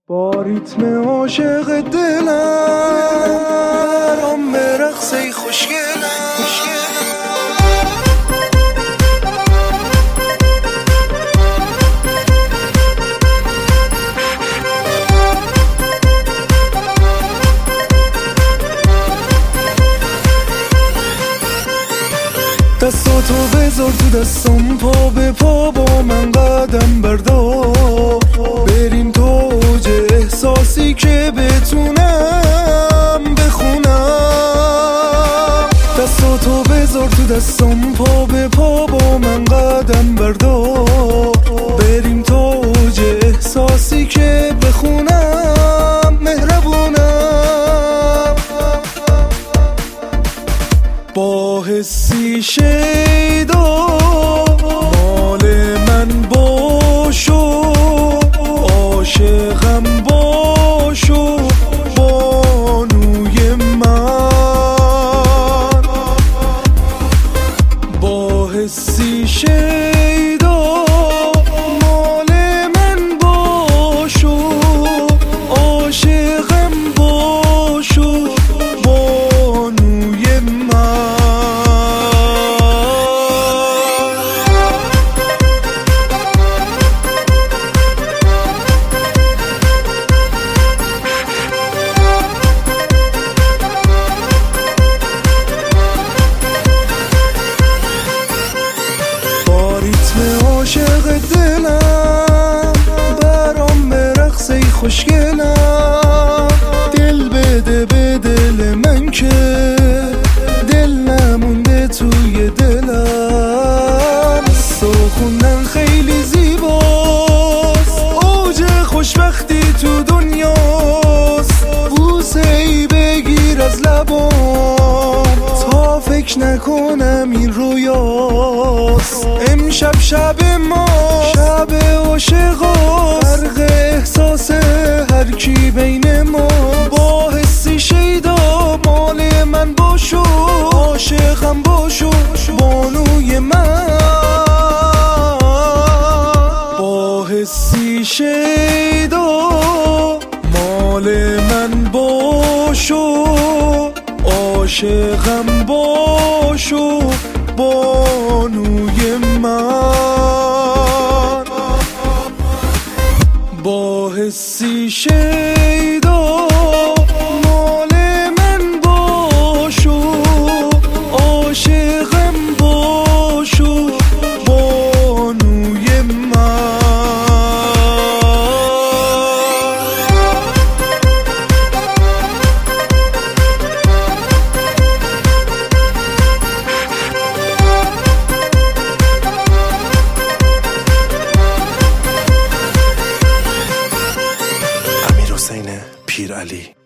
با ریتم عاشق دلم برام برقصی خوشگلم. دستاتو بذار تو دستم، پا به پا با من قدم بردار، بریم تو اوج احساسی که بتونم بخونم. دستاتو بذار تو دستم، پا به پا با من قدم بردار، بریم تو اوج احساسی که بخونم. مهربونم با حسی شیدا، مال من باشو، عاشقم باشو، بانوی من. با حسی شیدا، مال من باشو، عاشقم باشو، بانوی من. عاشق دلم برام برقصی خوشگلم، دل بده به دل من که دل نمونده توی دلم. خوندن خیلی زیباست، اوج خوشبختی تو دنیاست، بوسه ای بگیر از لبام تا فکر نکنم این رویاست. امشب شب ما شب عاشقاست، فرق احساس هر کی بین ما. با حسی شیدا، مال من باشو، عاشقم باشو، بانوی من. با حسی شیدا، مال من باشو، عاشقم باشو، بانوی من. با حسی شیدا، مال من باشو، عاشقم باشو، بانوی من. پیر علی.